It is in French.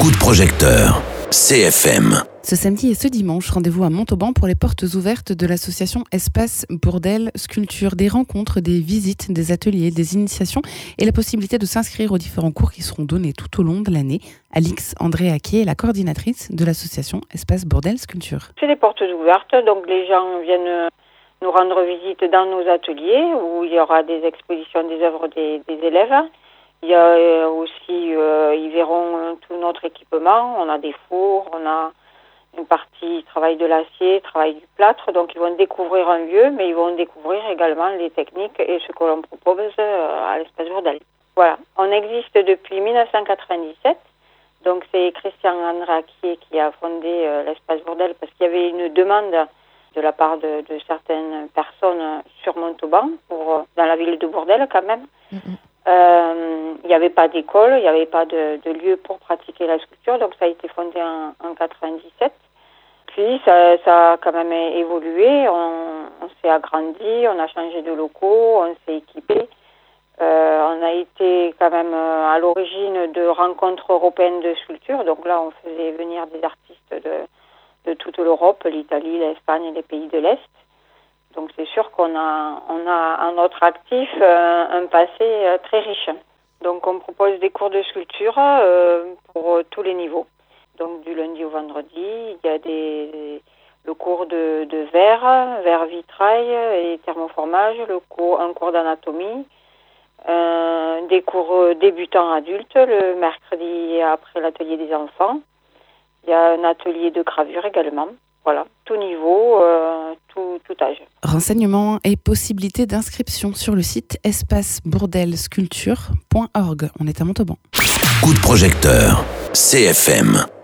Coup de projecteur, CFM. Ce samedi et ce dimanche, rendez-vous à Montauban pour les portes ouvertes de l'association Espace Bourdelle Sculpture. Des rencontres, des visites, des ateliers, des initiations et la possibilité de s'inscrire aux différents cours qui seront donnés tout au long de l'année. Alix Andréaquet est la coordinatrice de l'association Espace Bourdelle Sculpture. C'est des portes ouvertes, donc les gens viennent nous rendre visite dans nos ateliers où il y aura des expositions des œuvres des élèves. Il y a aussi, ils verront tout notre équipement. On a des fours, on a une partie travail de l'acier, travail du plâtre. Donc ils vont découvrir un lieu, mais ils vont découvrir également les techniques et ce que l'on propose à l'Espace Bourdelle. Voilà, on existe depuis 1997. Donc c'est Christian Andréaquet qui a fondé l'Espace Bourdelle parce qu'il y avait une demande de la part de certaines personnes sur Montauban, dans la ville de Bourdelle quand même. Il n'y avait pas d'école, il n'y avait pas de lieu pour pratiquer la sculpture, donc ça a été fondé en 97. Puis ça a quand même évolué, on s'est agrandi, on a changé de locaux, on s'est équipé. On a été quand même à l'origine de rencontres européennes de sculpture, donc là on faisait venir des artistes de toute l'Europe, l'Italie, l'Espagne et les pays de l'Est. Donc c'est sûr qu'on a à notre actif un passé très riche. Donc on propose des cours de sculpture pour tous les niveaux. Donc du lundi au vendredi, il y a le cours de verre vitrail et thermoformage, un cours d'anatomie, des cours débutants adultes le mercredi après l'atelier des enfants. Il y a un atelier de gravure également. Voilà, tout niveau, tout âge. Renseignements et possibilités d'inscription sur le site espacebourdellesculpture.org. On est à Montauban. Coup de projecteur, CFM.